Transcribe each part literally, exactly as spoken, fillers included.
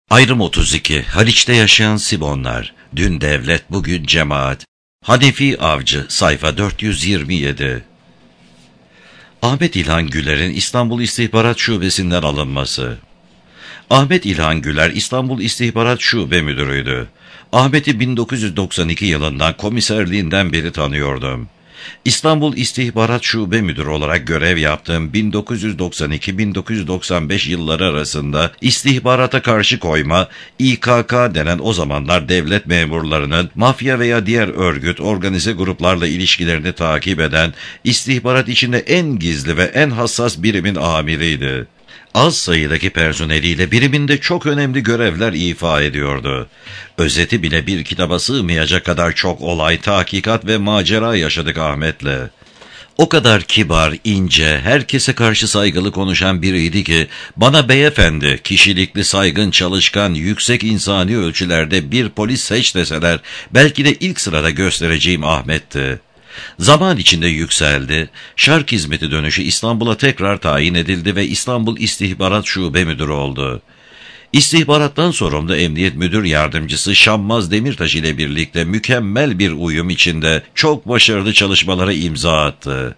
Ayrım otuz iki. Haliç'te yaşayan Sibonlar. Dün devlet, bugün cemaat. Hanefi Avcı, sayfa dört yüz yirmi yedi. Ahmet İlhan Güler'in İstanbul İstihbarat Şubesi'nden alınması. Ahmet İlhan Güler, İstanbul İstihbarat Şube Müdürüydü. Ahmet'i bin dokuz yüz doksan iki yılından komiserliğinden beri tanıyordum. İstanbul İstihbarat Şube Müdürü olarak görev yaptığım bin dokuz yüz doksan iki bin dokuz yüz doksan beş yılları arasında istihbarata karşı koyma, İ K K denen o zamanlar devlet memurlarının mafya veya diğer örgüt, organize gruplarla ilişkilerini takip eden, istihbarat içinde en gizli ve en hassas birimin amiriydi. Az sayıdaki personeliyle biriminde çok önemli görevler ifa ediyordu. Özeti bile bir kitaba sığmayacak kadar çok olay, tahkikat ve macera yaşadık Ahmet'le. O kadar kibar, ince, herkese karşı saygılı konuşan biriydi ki, bana beyefendi, kişilikli, saygın, çalışkan, yüksek insani ölçülerde bir polis seç deseler, belki de ilk sırada göstereceğim Ahmet'ti. Zaman içinde yükseldi, şark hizmeti dönüşü İstanbul'a tekrar tayin edildi ve İstanbul İstihbarat Şube Müdürü oldu. İstihbarattan sorumlu Emniyet Müdür Yardımcısı Şammaz Demirtaş ile birlikte mükemmel bir uyum içinde çok başarılı çalışmalara imza attı.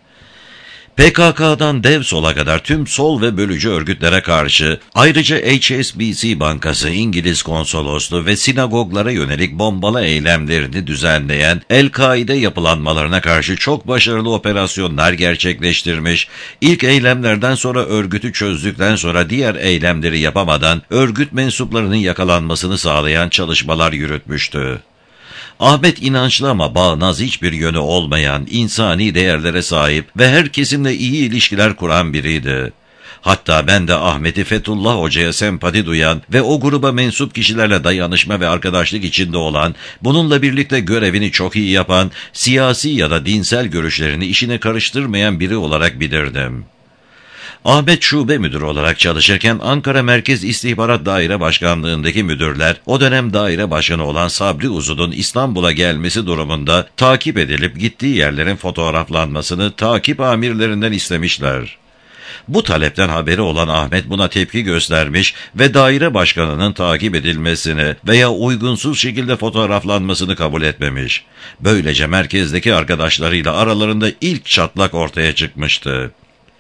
P K K'dan Devsol'a kadar tüm sol ve bölücü örgütlere karşı, ayrıca H S B C Bankası, İngiliz Konsolosluğu ve sinagoglara yönelik bombalı eylemlerini düzenleyen El-Kaide yapılanmalarına karşı çok başarılı operasyonlar gerçekleştirmiş, ilk eylemlerden sonra örgütü çözdükten sonra diğer eylemleri yapamadan örgüt mensuplarının yakalanmasını sağlayan çalışmalar yürütmüştü. Ahmet inançlı ama bağnaz, hiçbir yönü olmayan, insani değerlere sahip ve her kesimle iyi ilişkiler kuran biriydi. Hatta ben de Ahmet'i Fethullah Hoca'ya sempati duyan ve o gruba mensup kişilerle dayanışma ve arkadaşlık içinde olan, bununla birlikte görevini çok iyi yapan, siyasi ya da dinsel görüşlerini işine karıştırmayan biri olarak bilirdim. Ahmet şube müdürü olarak çalışırken Ankara Merkez İstihbarat Daire Başkanlığındaki müdürler, o dönem daire başkanı olan Sabri Uzun'un İstanbul'a gelmesi durumunda takip edilip gittiği yerlerin fotoğraflanmasını takip amirlerinden istemişler. Bu talepten haberi olan Ahmet buna tepki göstermiş ve daire başkanının takip edilmesini veya uygunsuz şekilde fotoğraflanmasını kabul etmemiş. Böylece merkezdeki arkadaşlarıyla aralarında ilk çatlak ortaya çıkmıştı.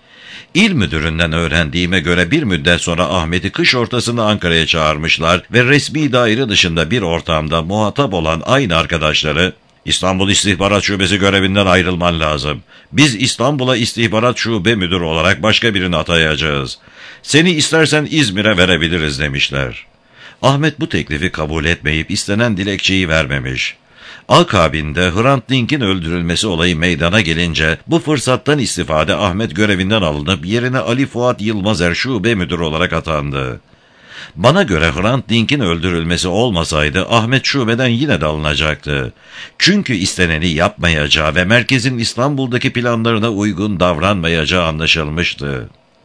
İl müdüründen öğrendiğime göre bir müddet sonra Ahmet'i kış ortasında Ankara'ya çağırmışlar ve resmi daire dışında bir ortamda muhatap olan aynı arkadaşları, "İstanbul İstihbarat Şubesi görevinden ayrılman lazım. Biz İstanbul'a İstihbarat Şube Müdürü olarak başka birini atayacağız. Seni istersen İzmir'e verebiliriz," demişler. Ahmet bu teklifi kabul etmeyip istenen dilekçeyi vermemiş. Akabinde Hrant Dink'in öldürülmesi olayı meydana gelince bu fırsattan istifade Ahmet görevinden alınıp yerine Ali Fuat Yılmazer şube müdürü olarak atandı. Bana göre Hrant Dink'in öldürülmesi olmasaydı Ahmet şubeden yine de alınacaktı. Çünkü isteneni yapmayacağı ve merkezin İstanbul'daki planlarına uygun davranmayacağı anlaşılmıştı.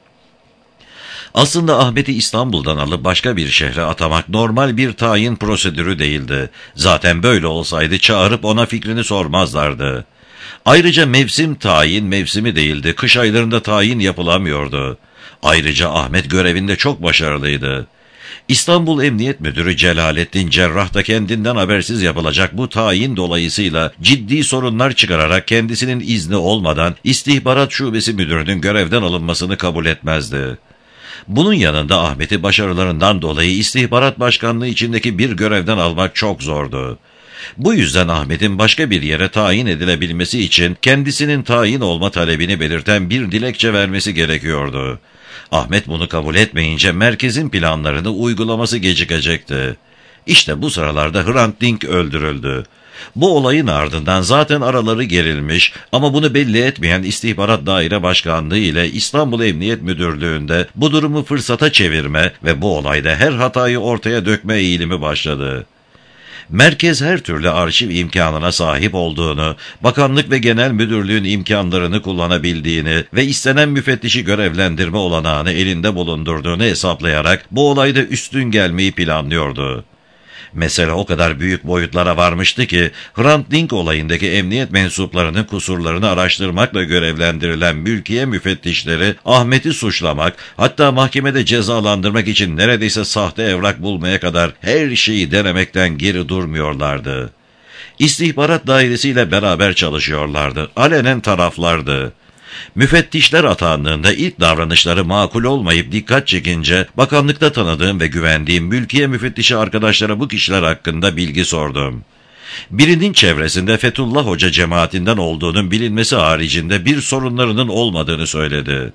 Aslında Ahmet'i İstanbul'dan alıp başka bir şehre atamak normal bir tayin prosedürü değildi. Zaten böyle olsaydı çağırıp ona fikrini sormazlardı. Ayrıca mevsim tayin mevsimi değildi. Kış aylarında tayin yapılamıyordu. Ayrıca Ahmet görevinde çok başarılıydı. İstanbul Emniyet Müdürü Celalettin Cerrah da kendinden habersiz yapılacak bu tayin dolayısıyla ciddi sorunlar çıkararak kendisinin izni olmadan İstihbarat Şubesi Müdürü'nün görevden alınmasını kabul etmezdi. Bunun yanında Ahmet'i başarılarından dolayı istihbarat başkanlığı içindeki bir görevden almak çok zordu. Bu yüzden Ahmet'in başka bir yere tayin edilebilmesi için kendisinin tayin olma talebini belirten bir dilekçe vermesi gerekiyordu. Ahmet bunu kabul etmeyince merkezin planlarını uygulaması gecikecekti. İşte bu sıralarda Hrant Dink öldürüldü. Bu olayın ardından zaten araları gerilmiş ama bunu belli etmeyen İstihbarat Daire Başkanlığı ile İstanbul Emniyet Müdürlüğü'nde bu durumu fırsata çevirme ve bu olayda her hatayı ortaya dökme eğilimi başladı. Merkez her türlü arşiv imkanına sahip olduğunu, bakanlık ve genel müdürlüğün imkanlarını kullanabildiğini ve istenen müfettişi görevlendirme olanağını elinde bulundurduğunu hesaplayarak bu olayda üstün gelmeyi planlıyordu. Mesele o kadar büyük boyutlara varmıştı ki Hrant Dink olayındaki emniyet mensuplarının kusurlarını araştırmakla görevlendirilen mülkiye müfettişleri Ahmet'i suçlamak, hatta mahkemede cezalandırmak için neredeyse sahte evrak bulmaya kadar her şeyi denemekten geri durmuyorlardı. İstihbarat dairesiyle beraber çalışıyorlardı, alenen taraflardı. Müfettişler atandığında ilk davranışları makul olmayıp dikkat çekince bakanlıkta tanıdığım ve güvendiğim mülkiye müfettişi arkadaşlara bu kişiler hakkında bilgi sordum. Birinin çevresinde Fethullah Hoca cemaatinden olduğunun bilinmesi haricinde bir sorunlarının olmadığını söyledi.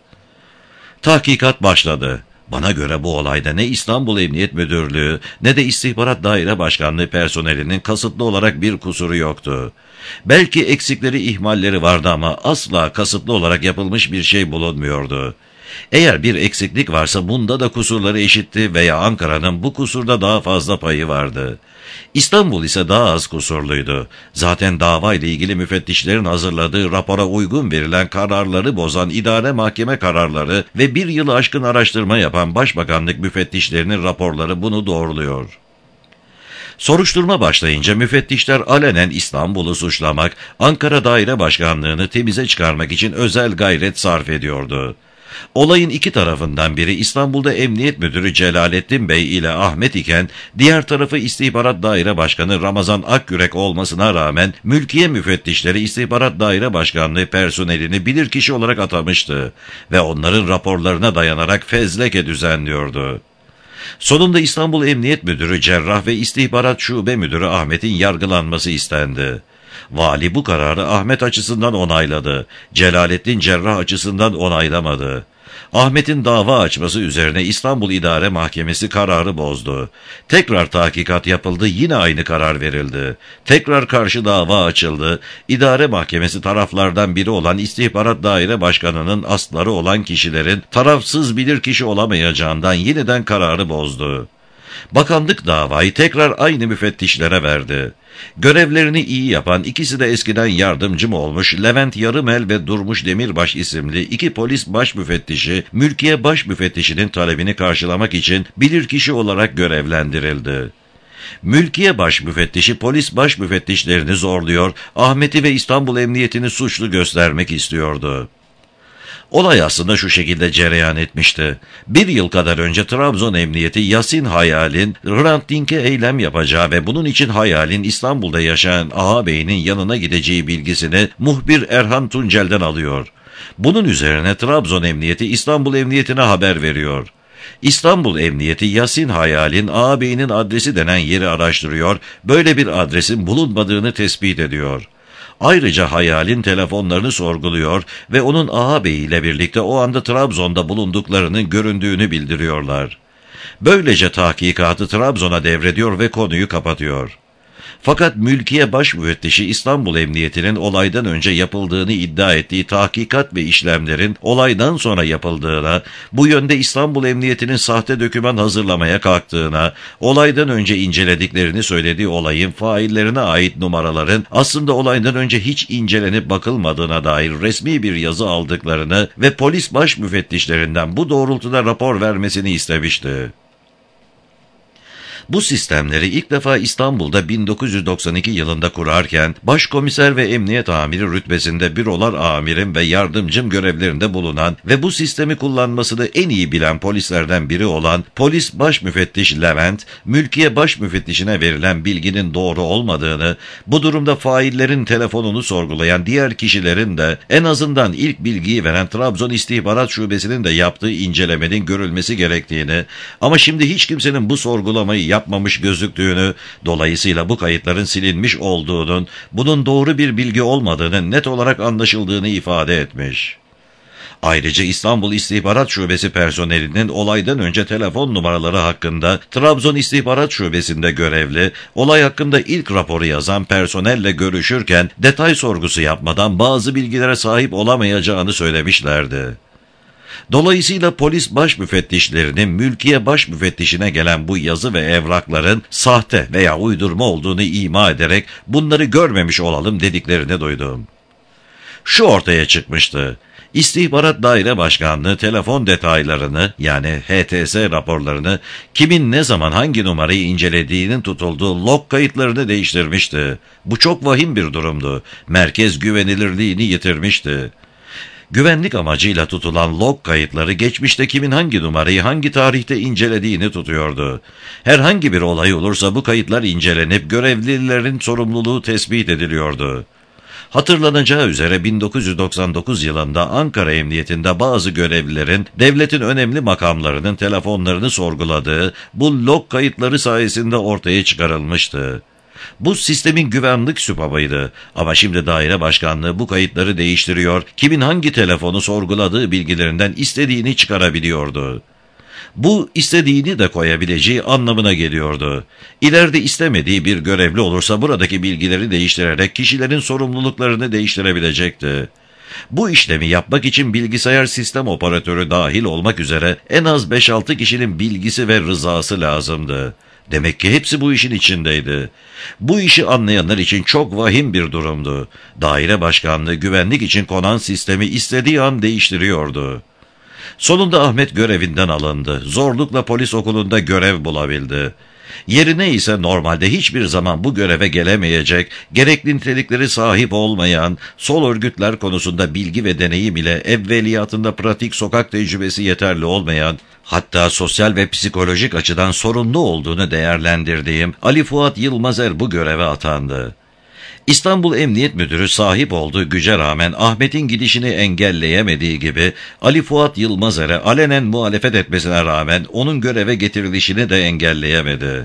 Tahkikat başladı. Bana göre bu olayda ne İstanbul Emniyet Müdürlüğü ne de İstihbarat Daire Başkanlığı personelinin kasıtlı olarak bir kusuru yoktu. Belki eksikleri, ihmalleri vardı ama asla kasıtlı olarak yapılmış bir şey bulunmuyordu. Eğer bir eksiklik varsa bunda da kusurları eşitti veya Ankara'nın bu kusurda daha fazla payı vardı. İstanbul ise daha az kusurluydu. Zaten davayla ilgili müfettişlerin hazırladığı rapora uygun verilen kararları bozan idare mahkeme kararları ve bir yılı aşkın araştırma yapan Başbakanlık müfettişlerinin raporları bunu doğruluyor. Soruşturma başlayınca müfettişler alenen İstanbul'u suçlamak, Ankara Daire Başkanlığı'nı temize çıkarmak için özel gayret sarf ediyordu. Olayın iki tarafından biri İstanbul'da Emniyet Müdürü Celalettin Bey ile Ahmet iken, diğer tarafı İstihbarat Daire Başkanı Ramazan Akgürek olmasına rağmen mülkiye müfettişleri İstihbarat Daire Başkanlığı personelini bilirkişi olarak atamıştı ve onların raporlarına dayanarak fezleke düzenliyordu. Sonunda İstanbul Emniyet Müdürü Cerrah ve İstihbarat Şube Müdürü Ahmet'in yargılanması istendi. Vali bu kararı Ahmet açısından onayladı. Celalettin Cerrah açısından onaylamadı. Ahmet'in dava açması üzerine İstanbul İdare Mahkemesi kararı bozdu. Tekrar tahkikat yapıldı, yine aynı karar verildi. Tekrar karşı dava açıldı. İdare Mahkemesi taraflardan biri olan İstihbarat Daire Başkanı'nın asları olan kişilerin tarafsız bilirkişi olamayacağından yeniden kararı bozdu. Bakanlık davayı tekrar aynı müfettişlere verdi. Görevlerini iyi yapan, ikisi de eskiden yardımcım olmuş Levent Yarımel ve Durmuş Demirbaş isimli iki polis baş müfettişi, mülkiye baş müfettişinin talebini karşılamak için bilirkişi olarak görevlendirildi. Mülkiye baş müfettişi polis baş müfettişlerini zorluyor, Ahmet'i ve İstanbul Emniyetini suçlu göstermek istiyordu. Olay aslında şu şekilde cereyan etmişti. Bir yıl kadar önce Trabzon Emniyeti Yasin Hayal'in Hrant Dink'e eylem yapacağı ve bunun için Hayal'in İstanbul'da yaşayan ağabeyinin yanına gideceği bilgisini muhbir Erhan Tuncel'den alıyor. Bunun üzerine Trabzon Emniyeti İstanbul Emniyeti'ne haber veriyor. İstanbul Emniyeti Yasin Hayal'in ağabeyinin adresi denen yeri araştırıyor, böyle bir adresin bulunmadığını tespit ediyor. Ayrıca Hayal'in telefonlarını sorguluyor ve onun ağabeyiyle birlikte o anda Trabzon'da bulunduklarının göründüğünü bildiriyorlar. Böylece tahkikatı Trabzon'a devrediyor ve konuyu kapatıyor. Fakat mülkiye baş müfettişi İstanbul Emniyeti'nin olaydan önce yapıldığını iddia ettiği tahkikat ve işlemlerin olaydan sonra yapıldığına, bu yönde İstanbul Emniyeti'nin sahte doküman hazırlamaya kalktığına, olaydan önce incelediklerini söylediği olayın faillerine ait numaraların aslında olaydan önce hiç incelenip bakılmadığına dair resmi bir yazı aldıklarını ve polis baş müfettişlerinden bu doğrultuda rapor vermesini istemişti. Bu sistemleri ilk defa İstanbul'da bin dokuz yüz doksan iki yılında kurarken başkomiser ve emniyet amiri rütbesinde bürolar amirim ve yardımcım görevlerinde bulunan ve bu sistemi kullanmasını en iyi bilen polislerden biri olan polis baş müfettiş Levent, mülkiye baş müfettişine verilen bilginin doğru olmadığını, bu durumda faillerin telefonunu sorgulayan diğer kişilerin de en azından ilk bilgiyi veren Trabzon İstihbarat Şubesi'nin de yaptığı incelemenin görülmesi gerektiğini ama şimdi hiç kimsenin bu sorgulamayı yapmadığı yapmamış gözüktüğünü, dolayısıyla bu kayıtların silinmiş olduğunun, bunun doğru bir bilgi olmadığının net olarak anlaşıldığını ifade etmiş. Ayrıca İstanbul İstihbarat Şubesi personelinin olaydan önce telefon numaraları hakkında Trabzon İstihbarat Şubesi'nde görevli, olay hakkında ilk raporu yazan personelle görüşürken detay sorgusu yapmadan bazı bilgilere sahip olamayacağını söylemişlerdi. Dolayısıyla polis baş müfettişlerinin mülkiye baş müfettişine gelen bu yazı ve evrakların sahte veya uydurma olduğunu ima ederek bunları görmemiş olalım dediklerini duydum. Şu ortaya çıkmıştı. İstihbarat Daire Başkanlığı telefon detaylarını yani H T S raporlarını kimin ne zaman hangi numarayı incelediğinin tutulduğu log kayıtlarını değiştirmişti. Bu çok vahim bir durumdu. Merkez güvenilirliğini yitirmişti. Güvenlik amacıyla tutulan log kayıtları geçmişte kimin hangi numarayı hangi tarihte incelediğini tutuyordu. Herhangi bir olay olursa bu kayıtlar incelenip görevlilerin sorumluluğu tespit ediliyordu. Hatırlanacağı üzere bin dokuz yüz doksan dokuz yılında Ankara Emniyetinde bazı görevlilerin devletin önemli makamlarının telefonlarını sorguladığı bu log kayıtları sayesinde ortaya çıkarılmıştı. Bu sistemin güvenlik sübabıydı ama şimdi daire başkanlığı bu kayıtları değiştiriyor, kimin hangi telefonu sorguladığı bilgilerinden istediğini çıkarabiliyordu. Bu istediğini de koyabileceği anlamına geliyordu. İleride istemediği bir görevli olursa buradaki bilgileri değiştirerek kişilerin sorumluluklarını değiştirebilecekti. Bu işlemi yapmak için bilgisayar sistem operatörü dahil olmak üzere en az beş altı kişinin bilgisi ve rızası lazımdı. Demek ki hepsi bu işin içindeydi. Bu işi anlayanlar için çok vahim bir durumdu. Daire başkanlığı güvenlik için konan sistemi istediği an değiştiriyordu. Sonunda Ahmet görevinden alındı. Zorlukla polis okulunda görev bulabildi. Yerine ise normalde hiçbir zaman bu göreve gelemeyecek, gerekli nitelikleri sahip olmayan, sol örgütler konusunda bilgi ve deneyim ile evveliyatında pratik sokak tecrübesi yeterli olmayan, hatta sosyal ve psikolojik açıdan sorunlu olduğunu değerlendirdiğim Ali Fuat Yılmazer bu göreve atandı. İstanbul Emniyet Müdürü sahip olduğu güce rağmen Ahmet'in gidişini engelleyemediği gibi Ali Fuat Yılmazer'e alenen muhalefet etmesine rağmen onun göreve getirilişini de engelleyemedi.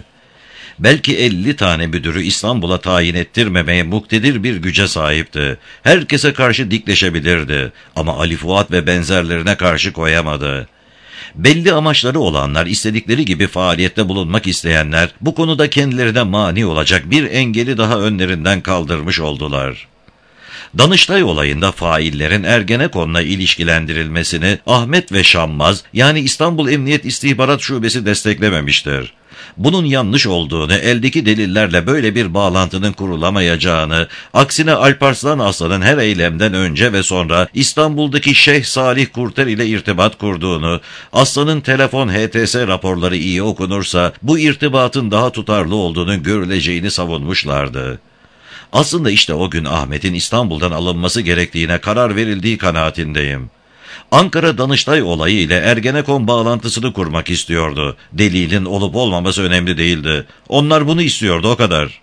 Belki elli tane müdürü İstanbul'a tayin ettirmemeye muktedir bir güce sahipti. Herkese karşı dikleşebilirdi ama Ali Fuat ve benzerlerine karşı koyamadı. Belli amaçları olanlar, istedikleri gibi faaliyette bulunmak isteyenler, bu konuda kendilerine mani olacak bir engeli daha önlerinden kaldırmış oldular. Danıştay olayında faillerin Ergenekon'la ilişkilendirilmesini Ahmet ve Şammaz, yani İstanbul Emniyet İstihbarat Şubesi desteklememiştir. Bunun yanlış olduğunu, eldeki delillerle böyle bir bağlantının kurulamayacağını, aksine Alparslan Aslan'ın her eylemden önce ve sonra İstanbul'daki Şeyh Salih Kurter ile irtibat kurduğunu, Aslan'ın telefon H T S raporları iyi okunursa bu irtibatın daha tutarlı olduğunu görüleceğini savunmuşlardı. Aslında işte o gün Ahmet'in İstanbul'dan alınması gerektiğine karar verildiği kanaatindeyim. Ankara Danıştay olayı ile Ergenekon bağlantısını kurmak istiyordu. Delilin olup olmaması önemli değildi. Onlar bunu istiyordu, o kadar.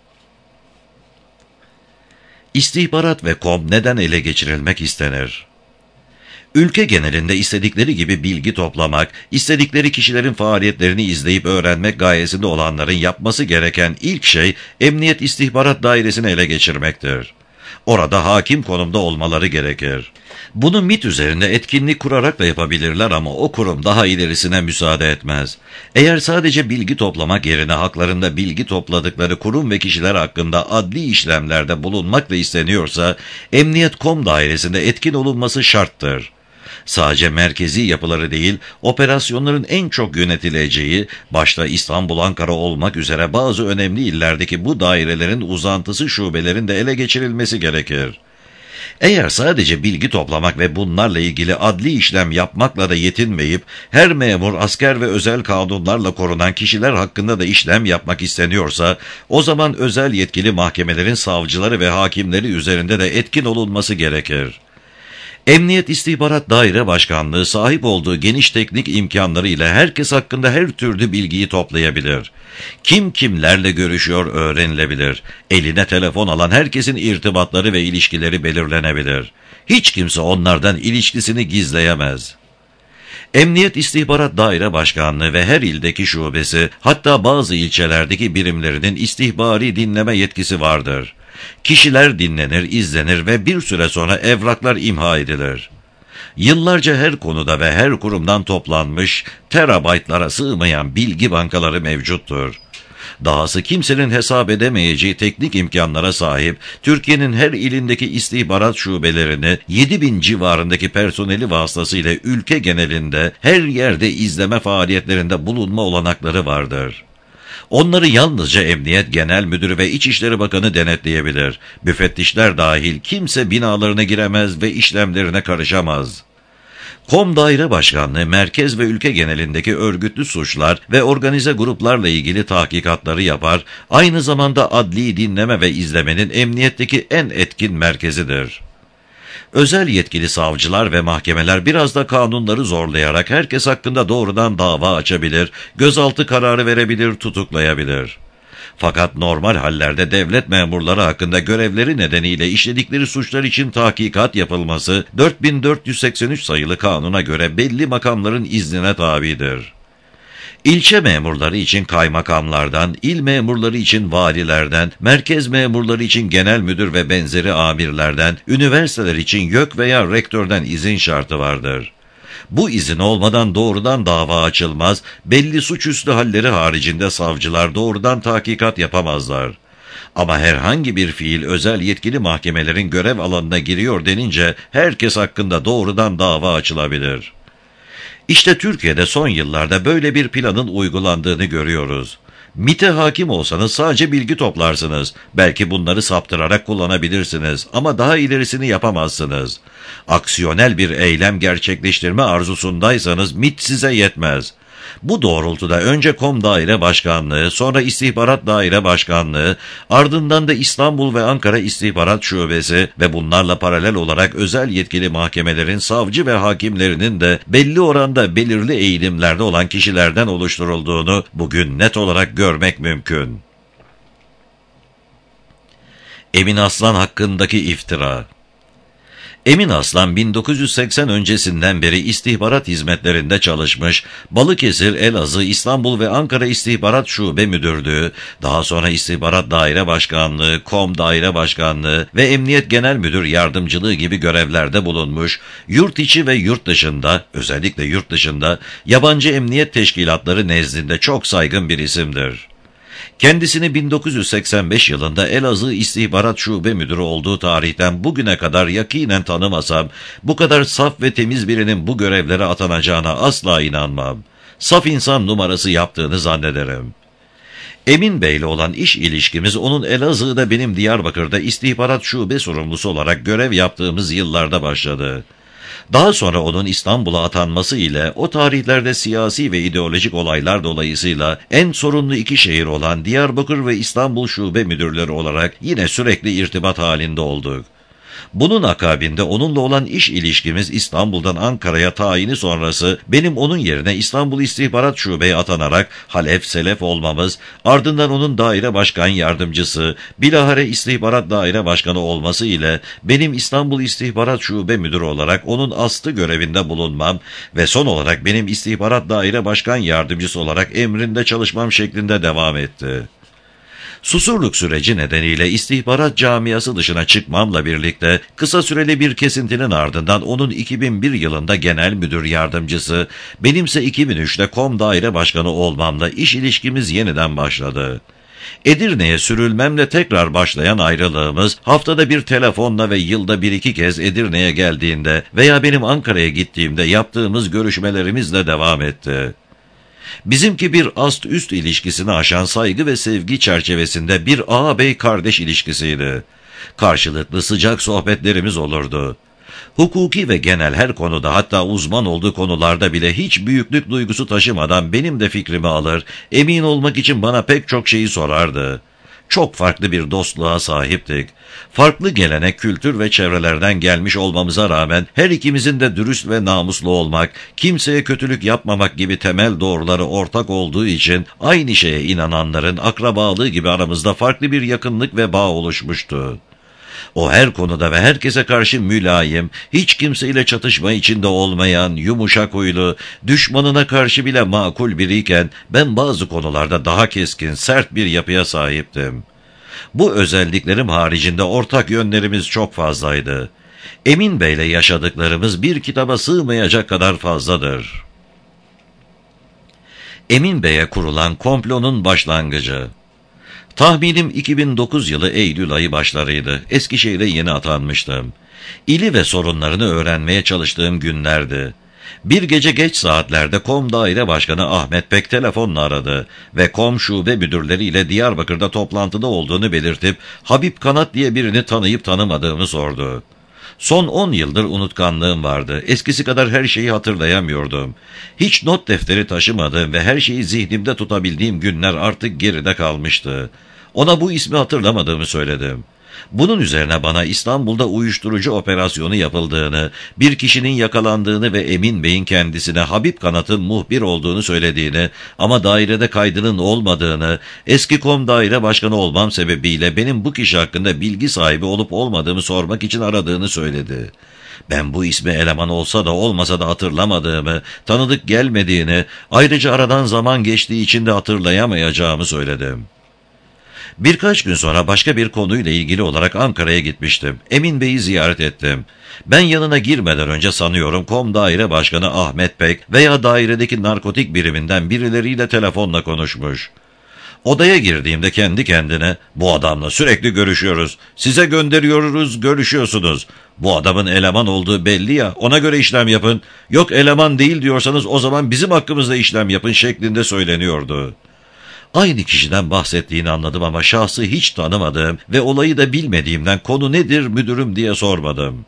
İstihbarat ve kom neden ele geçirilmek istenir? Ülke genelinde istedikleri gibi bilgi toplamak, istedikleri kişilerin faaliyetlerini izleyip öğrenmek gayesinde olanların yapması gereken ilk şey Emniyet İstihbarat Dairesi'ni ele geçirmektir. Orada hakim konumda olmaları gerekir. Bunu MİT üzerinde etkinlik kurarak da yapabilirler ama o kurum daha ilerisine müsaade etmez. Eğer sadece bilgi toplamak yerine haklarında bilgi topladıkları kurum ve kişiler hakkında adli işlemlerde bulunmak da isteniyorsa, Emniyet Kom dairesinde etkin olunması şarttır. Sadece merkezi yapıları değil, operasyonların en çok yönetileceği, başta İstanbul, Ankara olmak üzere bazı önemli illerdeki bu dairelerin uzantısı şubelerin de ele geçirilmesi gerekir. Eğer sadece bilgi toplamak ve bunlarla ilgili adli işlem yapmakla da yetinmeyip, her memur, asker ve özel kanunlarla korunan kişiler hakkında da işlem yapmak isteniyorsa, o zaman özel yetkili mahkemelerin savcıları ve hakimleri üzerinde de etkin olunması gerekir. Emniyet İstihbarat Daire Başkanlığı sahip olduğu geniş teknik imkanları ile herkes hakkında her türlü bilgiyi toplayabilir. Kim kimlerle görüşüyor öğrenilebilir. Eline telefon alan herkesin irtibatları ve ilişkileri belirlenebilir. Hiç kimse onlardan ilişkisini gizleyemez. Emniyet İstihbarat Daire Başkanlığı ve her ildeki şubesi, hatta bazı ilçelerdeki birimlerinin istihbari dinleme yetkisi vardır. Kişiler dinlenir, izlenir ve bir süre sonra evraklar imha edilir. Yıllarca her konuda ve her kurumdan toplanmış, terabaytlara sığmayan bilgi bankaları mevcuttur. Dahası kimsenin hesap edemeyeceği teknik imkanlara sahip, Türkiye'nin her ilindeki istihbarat şubelerini yedi bin civarındaki personeli vasıtasıyla ülke genelinde her yerde izleme faaliyetlerinde bulunma olanakları vardır. Onları yalnızca Emniyet Genel Müdürü ve İçişleri Bakanı denetleyebilir. Müfettişler dahil kimse binalarına giremez ve işlemlerine karışamaz. KOM Daire Başkanlığı, merkez ve ülke genelindeki örgütlü suçlar ve organize gruplarla ilgili tahkikatları yapar, aynı zamanda adli dinleme ve izlemenin emniyetteki en etkin merkezidir. Özel yetkili savcılar ve mahkemeler biraz da kanunları zorlayarak herkes hakkında doğrudan dava açabilir, gözaltı kararı verebilir, tutuklayabilir. Fakat normal hallerde devlet memurları hakkında görevleri nedeniyle işledikleri suçlar için tahkikat yapılması dört bin dört yüz seksen üç sayılı kanuna göre belli makamların iznine tabidir. İlçe memurları için kaymakamlardan, il memurları için valilerden, merkez memurları için genel müdür ve benzeri amirlerden, üniversiteler için YÖK veya rektörden izin şartı vardır. Bu izin olmadan doğrudan dava açılmaz, belli suçüstü halleri haricinde savcılar doğrudan tahkikat yapamazlar. Ama herhangi bir fiil özel yetkili mahkemelerin görev alanına giriyor denince herkes hakkında doğrudan dava açılabilir. İşte Türkiye'de son yıllarda böyle bir planın uygulandığını görüyoruz. MİT'e hakim olsanız sadece bilgi toplarsınız. Belki bunları saptırarak kullanabilirsiniz ama daha ilerisini yapamazsınız. Aksiyonel bir eylem gerçekleştirme arzusundaysanız MİT size yetmez. Bu doğrultuda önce KOM Daire Başkanlığı, sonra İstihbarat Daire Başkanlığı, ardından da İstanbul ve Ankara İstihbarat Şubesi ve bunlarla paralel olarak özel yetkili mahkemelerin savcı ve hakimlerinin de belli oranda belirli eğilimlerde olan kişilerden oluşturulduğunu bugün net olarak görmek mümkün. Emin Aslan hakkındaki iftira. Emin Aslan bin dokuz yüz seksen öncesinden beri istihbarat hizmetlerinde çalışmış, Balıkesir, Elazığ, İstanbul ve Ankara İstihbarat Şube Müdürlüğü, daha sonra İstihbarat Daire Başkanlığı, KOM Daire Başkanlığı ve Emniyet Genel Müdür Yardımcılığı gibi görevlerde bulunmuş, yurt içi ve yurt dışında, özellikle yurt dışında, yabancı emniyet teşkilatları nezdinde çok saygın bir isimdir. Kendisini bin dokuz yüz seksen beş yılında Elazığ İstihbarat Şube Müdürü olduğu tarihten bugüne kadar yakinen tanımasam, bu kadar saf ve temiz birinin bu görevlere atanacağına asla inanmam. Saf insan numarası yaptığını zannederim. Emin Bey'le olan iş ilişkimiz onun Elazığ'da benim Diyarbakır'da istihbarat şube sorumlusu olarak görev yaptığımız yıllarda başladı. Daha sonra onun İstanbul'a atanması ile o tarihlerde siyasi ve ideolojik olaylar dolayısıyla en sorunlu iki şehir olan Diyarbakır ve İstanbul şube müdürleri olarak yine sürekli irtibat halinde olduk. Bunun akabinde onunla olan iş ilişkimiz İstanbul'dan Ankara'ya tayini sonrası benim onun yerine İstanbul İstihbarat Şube'ye atanarak halef selef olmamız, ardından onun daire başkan yardımcısı, bilahare İstihbarat Daire Başkanı olması ile benim İstanbul İstihbarat Şube Müdürü olarak onun aslı görevinde bulunmam ve son olarak benim İstihbarat Daire Başkan Yardımcısı olarak emrinde çalışmam şeklinde devam etti. Susurluk süreci nedeniyle istihbarat camiası dışına çıkmamla birlikte kısa süreli bir kesintinin ardından onun iki bin bir yılında genel müdür yardımcısı, benimse iki bin üçte KOM Daire Başkanı olmamla iş ilişkimiz yeniden başladı. Edirne'ye sürülmemle tekrar başlayan ayrılığımız haftada bir telefonla ve yılda bir iki kez Edirne'ye geldiğinde veya benim Ankara'ya gittiğimde yaptığımız görüşmelerimizle devam etti. Bizimki bir ast-üst ilişkisini aşan saygı ve sevgi çerçevesinde bir ağabey kardeş ilişkisiydi. Karşılıklı sıcak sohbetlerimiz olurdu. Hukuki ve genel her konuda, hatta uzman olduğu konularda bile hiç büyüklük duygusu taşımadan benim de fikrimi alır, emin olmak için bana pek çok şeyi sorardı. Çok farklı bir dostluğa sahiptik. Farklı gelenek, kültür ve çevrelerden gelmiş olmamıza rağmen her ikimizin de dürüst ve namuslu olmak, kimseye kötülük yapmamak gibi temel doğruları ortak olduğu için aynı şeye inananların akrabalığı gibi aramızda farklı bir yakınlık ve bağ oluşmuştu. O her konuda ve herkese karşı mülayim, hiç kimseyle çatışma içinde olmayan, yumuşak huylu, düşmanına karşı bile makul biriyken ben bazı konularda daha keskin, sert bir yapıya sahiptim. Bu özelliklerim haricinde ortak yönlerimiz çok fazlaydı. Emin Bey'le yaşadıklarımız bir kitaba sığmayacak kadar fazladır. Emin Bey'e kurulan komplonun başlangıcı. Tahminim iki bin dokuz yılı Eylül ayı başlarıydı. Eskişehir'e yeni atanmıştım. İli ve sorunlarını öğrenmeye çalıştığım günlerdi. Bir gece geç saatlerde KOM Daire Başkanı Ahmet Pek telefonla aradı ve KOM şube müdürleriyle Diyarbakır'da toplantıda olduğunu belirtip Habib Kanat diye birini tanıyıp tanımadığımı sordu. Son on yıldır unutkanlığım vardı. Eskisi kadar her şeyi hatırlayamıyordum. Hiç not defteri taşımadığım ve her şeyi zihnimde tutabildiğim günler artık geride kalmıştı. Ona bu ismi hatırlamadığımı söyledim. Bunun üzerine bana İstanbul'da uyuşturucu operasyonu yapıldığını, bir kişinin yakalandığını ve Emin Bey'in kendisine Habib Kanat'ın muhbir olduğunu söylediğini ama dairede kaydının olmadığını, eski kom daire başkanı olmam sebebiyle benim bu kişi hakkında bilgi sahibi olup olmadığımı sormak için aradığını söyledi. Ben bu ismi eleman olsa da olmasa da hatırlamadığımı, tanıdık gelmediğini, ayrıca aradan zaman geçtiği için de hatırlayamayacağımı söyledim. Birkaç gün sonra başka bir konuyla ilgili olarak Ankara'ya gitmiştim. Emin Bey'i ziyaret ettim. Ben yanına girmeden önce sanıyorum kom daire başkanı Ahmet Pek veya dairedeki narkotik biriminden birileriyle telefonla konuşmuş. Odaya girdiğimde kendi kendine, bu adamla sürekli görüşüyoruz, size gönderiyoruz, görüşüyorsunuz. Bu adamın eleman olduğu belli ya, ona göre işlem yapın. Yok eleman değil diyorsanız o zaman bizim hakkımızda işlem yapın şeklinde söyleniyordu. Aynı kişiden bahsettiğini anladım ama şahsı hiç tanımadığım ve olayı da bilmediğimden konu nedir müdürüm diye sormadım.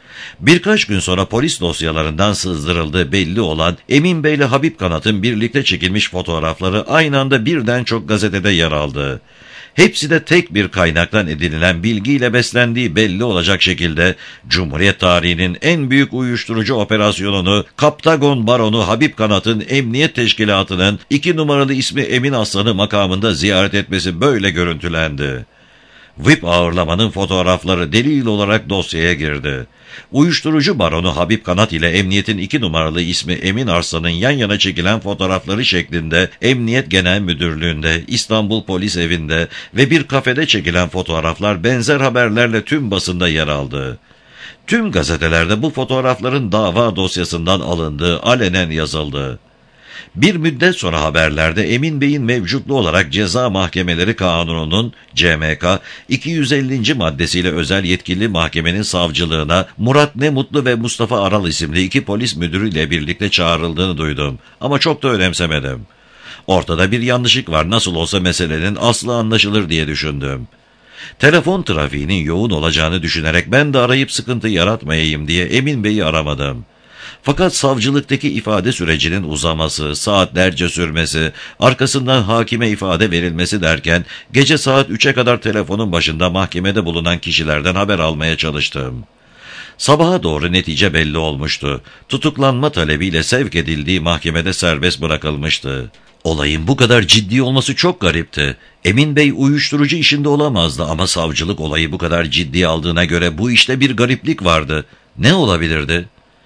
Birkaç gün sonra polis dosyalarından sızdırıldığı belli olan Emin Bey ile Habib Kanat'ın birlikte çekilmiş fotoğrafları aynı anda birden çok gazetede yer aldı. Hepsi de tek bir kaynaktan edinilen bilgiyle beslendiği belli olacak şekilde Cumhuriyet tarihinin en büyük uyuşturucu operasyonunu Kaptagon Baronu Habib Kanat'ın Emniyet Teşkilatı'nın iki numaralı ismi Emin Aslan'ı makamında ziyaret etmesi böyle görüntülendi. V I P ağırlamanın fotoğrafları delil olarak dosyaya girdi. Uyuşturucu baronu Habib Kanat ile emniyetin iki numaralı ismi Emin Arslan'ın yan yana çekilen fotoğrafları şeklinde Emniyet Genel Müdürlüğü'nde, İstanbul Polis Evi'nde ve bir kafede çekilen fotoğraflar benzer haberlerle tüm basında yer aldı. Tüm gazetelerde bu fotoğrafların dava dosyasından alındığı alenen yazıldı. Bir müddet sonra haberlerde Emin Bey'in mevcutlu olarak Ceza Mahkemeleri Kanunu'nun C M K iki yüz ellinci maddesiyle özel yetkili mahkemenin savcılığına Murat Nemutlu ve Mustafa Aral isimli iki polis müdürüyle birlikte çağrıldığını duydum ama çok da önemsemedim. Ortada bir yanlışlık var, nasıl olsa meselenin aslı anlaşılır diye düşündüm. Telefon trafiğinin yoğun olacağını düşünerek ben de arayıp sıkıntı yaratmayayım diye Emin Bey'i aramadım. Fakat savcılıktaki ifade sürecinin uzaması, saatlerce sürmesi, arkasından hakime ifade verilmesi derken gece saat üçe kadar telefonun başında mahkemede bulunan kişilerden haber almaya çalıştım. Sabaha doğru netice belli olmuştu. Tutuklanma talebiyle sevk edildiği mahkemede serbest bırakılmıştı. Olayın bu kadar ciddi olması çok garipti. Emin Bey uyuşturucu işinde olamazdı ama savcılık olayı bu kadar ciddiye aldığına göre bu işte bir gariplik vardı. Ne olabilirdi?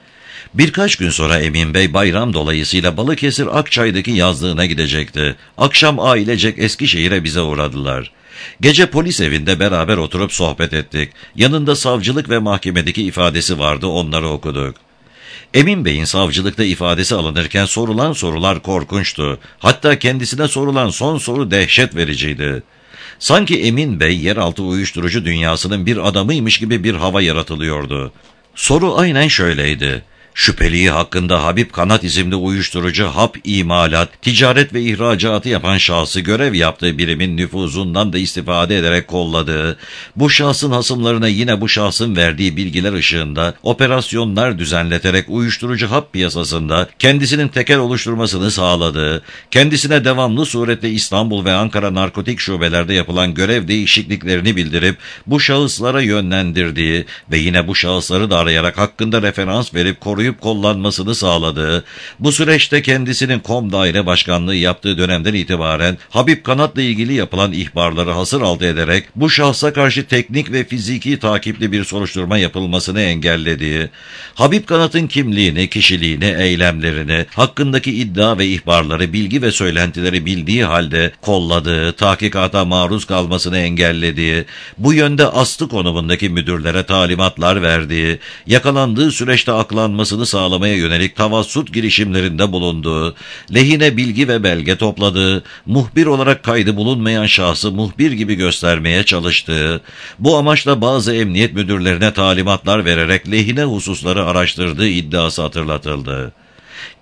Birkaç gün sonra Emin Bey bayram dolayısıyla Balıkesir Akçay'daki yazlığına gidecekti. Akşam ailecek Eskişehir'e bize uğradılar. Gece polis evinde beraber oturup sohbet ettik. Yanında savcılık ve mahkemedeki ifadesi vardı, onları okuduk. Emin Bey'in savcılıkta ifadesi alınırken sorulan sorular korkunçtu. Hatta kendisine sorulan son soru dehşet vericiydi. Sanki Emin Bey yeraltı uyuşturucu dünyasının bir adamıymış gibi bir hava yaratılıyordu. Soru aynen şöyleydi. Şüpheli hakkında Habib Kanat isimli uyuşturucu hap imalat, ticaret ve ihracatı yapan şahsı görev yaptığı birimin nüfuzundan da istifade ederek kolladığı, bu şahsın hasımlarına yine bu şahsın verdiği bilgiler ışığında operasyonlar düzenleterek uyuşturucu hap piyasasında kendisinin tekel oluşturmasını sağladığı, kendisine devamlı surette İstanbul ve Ankara narkotik şubelerde yapılan görev değişikliklerini bildirip bu şahıslara yönlendirdiği ve yine bu şahısları da arayarak hakkında referans verip koruyup kollanmasını sağladığı, bu süreçte kendisinin kom daire başkanlığı yaptığı dönemden itibaren Habib Kanat'la ilgili yapılan ihbarları hasır altı ederek bu şahsa karşı teknik ve fiziki takipli bir soruşturma yapılmasını engellediği, Habib Kanat'ın kimliğini, kişiliğini, eylemlerini, hakkındaki iddia ve ihbarları, bilgi ve söylentileri bildiği halde kolladığı, tahkikata maruz kalmasını engellediği, bu yönde aslı konumundaki müdürlere talimatlar verdiği, yakalandığı süreçte aklanmasını sağlamaya yönelik tavassut girişimlerinde bulunduğu, lehine bilgi ve belge topladığı, muhbir olarak kaydı bulunmayan şahsı muhbir gibi göstermeye çalıştığı, bu amaçla bazı emniyet müdürlerine talimatlar vererek lehine hususları araştırdığı iddiası hatırlatıldı.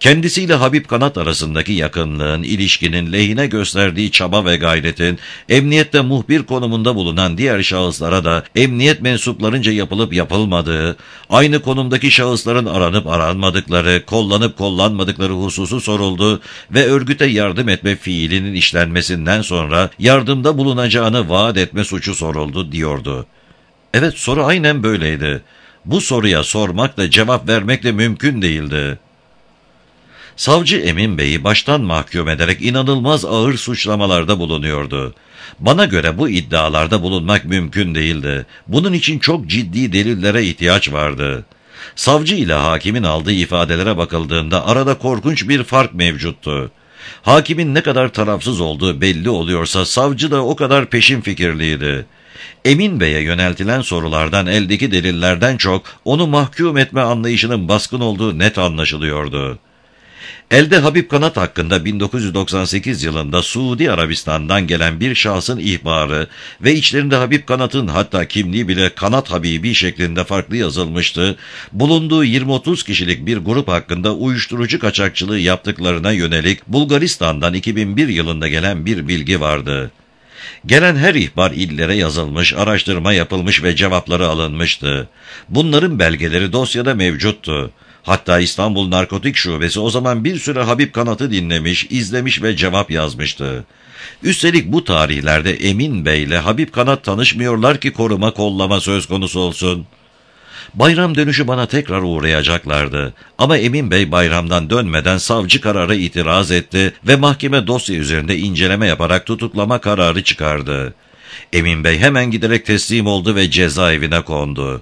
Kendisiyle Habib Kanat arasındaki yakınlığın, ilişkinin lehine gösterdiği çaba ve gayretin, emniyette muhbir konumunda bulunan diğer şahıslara da emniyet mensuplarınca yapılıp yapılmadığı, aynı konumdaki şahısların aranıp aranmadıkları, kollanıp kollanmadıkları hususu soruldu ve örgüte yardım etme fiilinin işlenmesinden sonra yardımda bulunacağını vaat etme suçu soruldu diyordu. Evet, soru aynen böyleydi. Bu soruya sormak da cevap vermek de mümkün değildi. Savcı Emin Bey'i baştan mahkum ederek inanılmaz ağır suçlamalarda bulunuyordu. Bana göre bu iddialarda bulunmak mümkün değildi. Bunun için çok ciddi delillere ihtiyaç vardı. Savcı ile hakimin aldığı ifadelere bakıldığında arada korkunç bir fark mevcuttu. Hakimin ne kadar tarafsız olduğu belli oluyorsa savcı da o kadar peşin fikirliydi. Emin Bey'e yöneltilen sorulardan, eldeki delillerden çok onu mahkum etme anlayışının baskın olduğu net anlaşılıyordu. Elde Habib Kanat hakkında bin dokuz yüz doksan sekiz yılında Suudi Arabistan'dan gelen bir şahsın ihbarı ve içlerinde Habib Kanat'ın, hatta kimliği bile Kanat Habibi şeklinde farklı yazılmıştı, bulunduğu yirmi otuz kişilik bir grup hakkında uyuşturucu kaçakçılığı yaptıklarına yönelik Bulgaristan'dan iki bin bir yılında gelen bir bilgi vardı. Gelen her ihbar illere yazılmış, araştırma yapılmış ve cevapları alınmıştı. Bunların belgeleri dosyada mevcuttu. Hatta İstanbul Narkotik Şubesi o zaman bir süre Habib Kanat'ı dinlemiş, izlemiş ve cevap yazmıştı. Üstelik bu tarihlerde Emin Bey ile Habib Kanat tanışmıyorlar ki koruma kollama söz konusu olsun. Bayram dönüşü bana tekrar uğrayacaklardı. Ama Emin Bey bayramdan dönmeden savcı kararı itiraz etti ve mahkeme dosya üzerinde inceleme yaparak tutuklama kararı çıkardı. Emin Bey hemen giderek teslim oldu ve cezaevine kondu.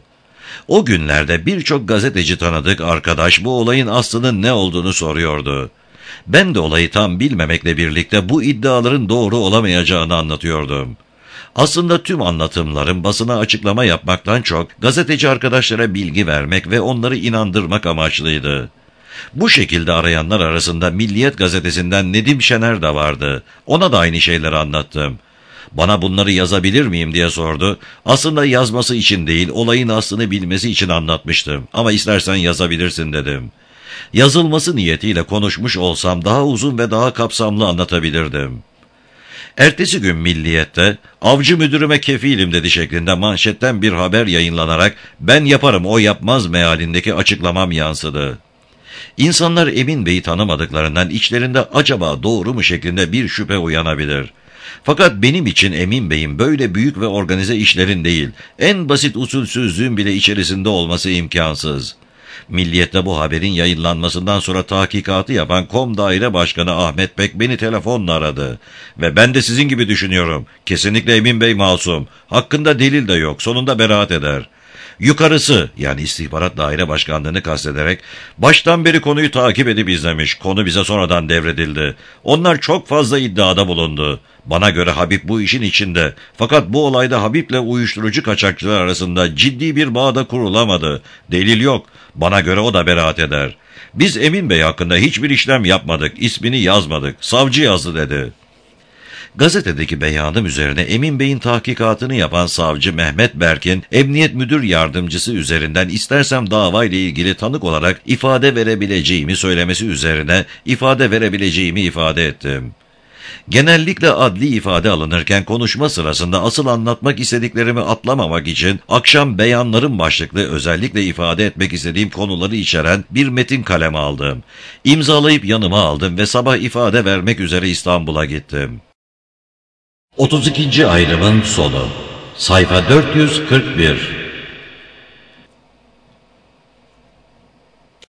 O günlerde birçok gazeteci tanıdık arkadaş bu olayın aslının ne olduğunu soruyordu. Ben de olayı tam bilmemekle birlikte bu iddiaların doğru olamayacağını anlatıyordum. Aslında tüm anlatımlarım basına açıklama yapmaktan çok gazeteci arkadaşlara bilgi vermek ve onları inandırmak amaçlıydı. Bu şekilde arayanlar arasında Milliyet gazetesinden Nedim Şener de vardı. Ona da aynı şeyleri anlattım. Bana bunları yazabilir miyim diye sordu. Aslında yazması için değil, olayın aslını bilmesi için anlatmıştım. Ama istersen yazabilirsin dedim. Yazılması niyetiyle konuşmuş olsam daha uzun ve daha kapsamlı anlatabilirdim. Ertesi gün Milliyet'te "Avcı müdürüme kefilim" dedi şeklinde manşetten bir haber yayınlanarak "Ben yaparım, o yapmaz" mealindeki açıklamam yansıdı. İnsanlar Emin Bey'i tanımadıklarından içlerinde acaba doğru mu şeklinde bir şüphe uyanabilir. Fakat benim için Emin Bey'in böyle büyük ve organize işlerin değil, en basit usulsüzlüğün bile içerisinde olması imkansız. Milliyet'te bu haberin yayınlanmasından sonra tahkikatı yapan Kom Daire Başkanı Ahmet Bek beni telefonla aradı. Ve "Ben de sizin gibi düşünüyorum. Kesinlikle Emin Bey masum. Hakkında delil de yok. Sonunda beraat eder." Yukarısı, yani istihbarat daire başkanlığını kastederek, "Baştan beri konuyu takip edip izlemiş. Konu bize sonradan devredildi. Onlar çok fazla iddiada bulundu. Bana göre Habib bu işin içinde. Fakat bu olayda Habib'le uyuşturucu kaçakçılar arasında ciddi bir bağ da kurulamadı. Delil yok. Bana göre o da beraat eder. Biz Emin Bey hakkında hiçbir işlem yapmadık. İsmini yazmadık. Savcı yazdı" dedi. Gazetedeki beyanım üzerine Emin Bey'in tahkikatını yapan savcı Mehmet Berk'in emniyet müdür yardımcısı üzerinden istersem davayla ilgili tanık olarak ifade verebileceğimi söylemesi üzerine ifade verebileceğimi ifade ettim. Genellikle adli ifade alınırken konuşma sırasında asıl anlatmak istediklerimi atlamamak için akşam beyanlarım başlıklı özellikle ifade etmek istediğim konuları içeren bir metin kaleme aldım. İmzalayıp yanıma aldım ve sabah ifade vermek üzere İstanbul'a gittim. otuz ikinci ayrımın sonu. Sayfa dört yüz kırk bir.